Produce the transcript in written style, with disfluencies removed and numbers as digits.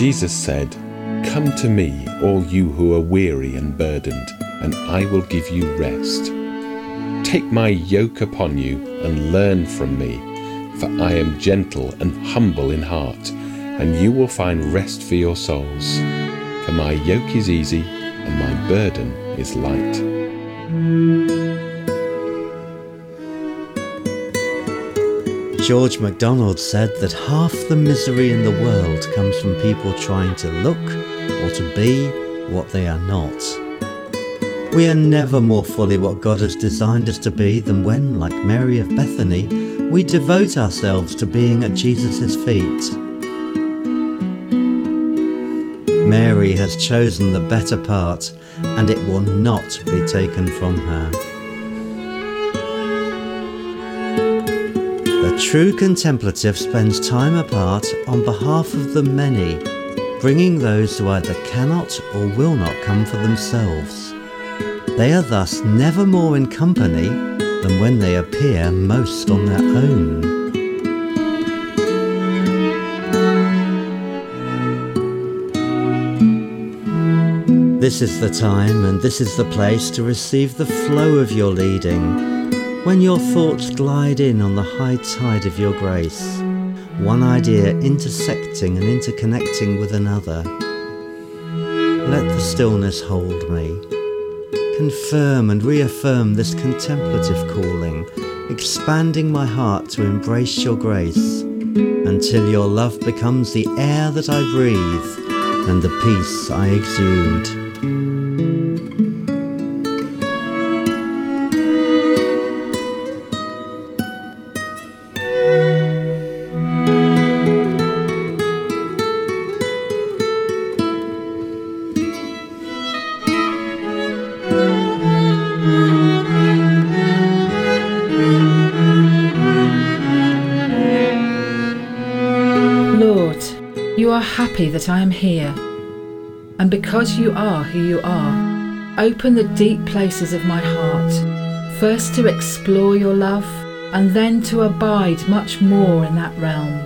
Jesus said, "Come to me, all you who are weary and burdened, and I will give you rest. Take my yoke upon you and learn from me, for I am gentle and humble in heart, and you will find rest for your souls. For my yoke is easy and my burden is light." George MacDonald said that half the misery in the world comes from people trying to look or to be what they are not. We are never more fully what God has designed us to be than when, like Mary of Bethany, we devote ourselves to being at Jesus' feet. Mary has chosen the better part, and it will not be taken from her. The true contemplative spends time apart on behalf of the many, bringing those who either cannot or will not come for themselves. They are thus never more in company than when they appear most on their own. This is the time and this is the place to receive the flow of your leading, when your thoughts glide in on the high tide of your grace, one idea intersecting and interconnecting with another. Let the stillness hold me. Confirm and reaffirm this contemplative calling, expanding my heart to embrace your grace, until your love becomes the air that I breathe and the peace I exude. Lord, you are happy that I am here, and because you are who you are, open the deep places of my heart, first to explore your love, and then to abide much more in that realm.